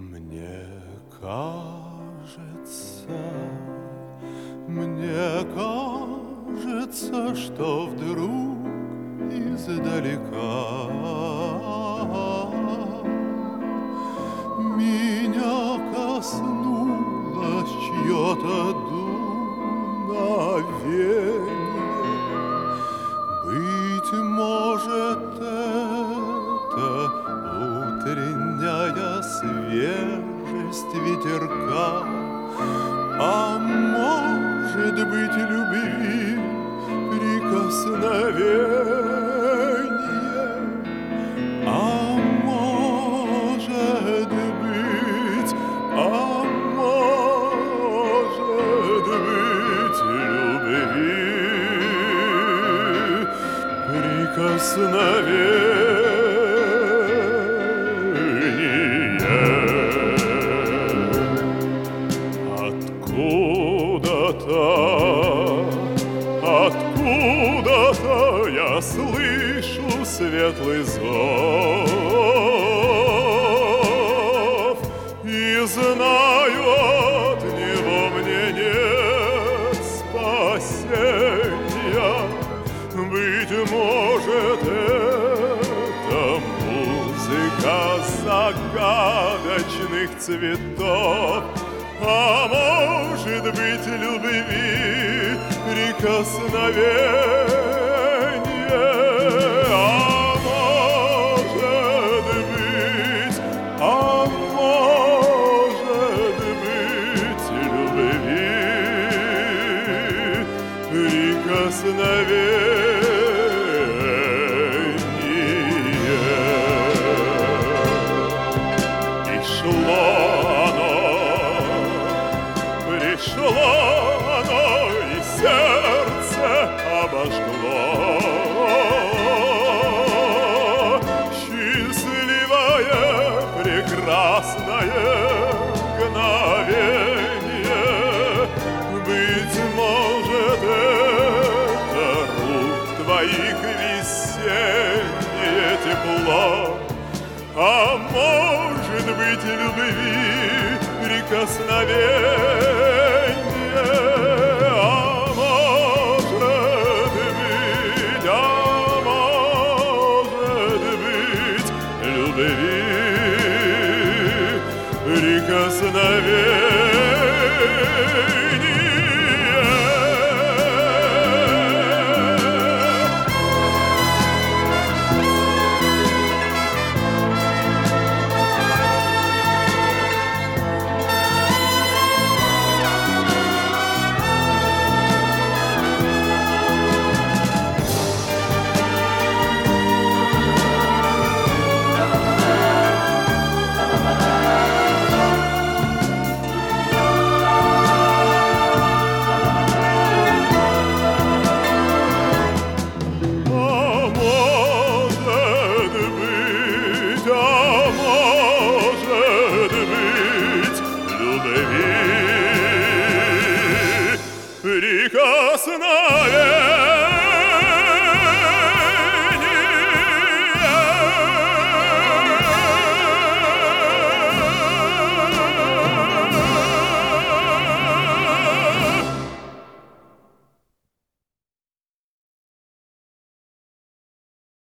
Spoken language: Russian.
Мне кажется, мне кажется, что вдруг издалека меня коснулось чье-то дуновенье. Быть может, это утренняя свежесть ветерка, а может быть, любви прикосновение, а может быть, любви прикосновение. Откуда-то я слышу светлый зов и знаю, от него мне нет спасения. Быть может, это музыка загадочных цветов, а может быть, любви прикосновение, а может быть, любви прикосновение. Пришло оно, и сердце обожгло. Счастливое, прекрасное мгновение. Быть может, это рук твоих весеннее тепло, а может быть, любви прикосновение.